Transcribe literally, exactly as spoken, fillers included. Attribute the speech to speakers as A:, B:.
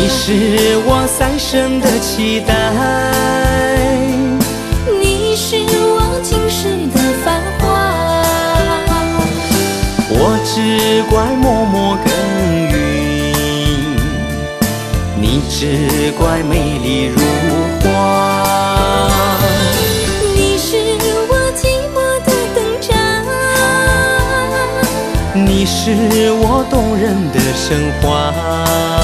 A: 你是我三生的期待，
B: 你是我今世的繁华。
A: 我只怪默默耕耘，你只怪美丽如花。
B: 你是我寂寞的灯盏，
A: 你是我动人的神话。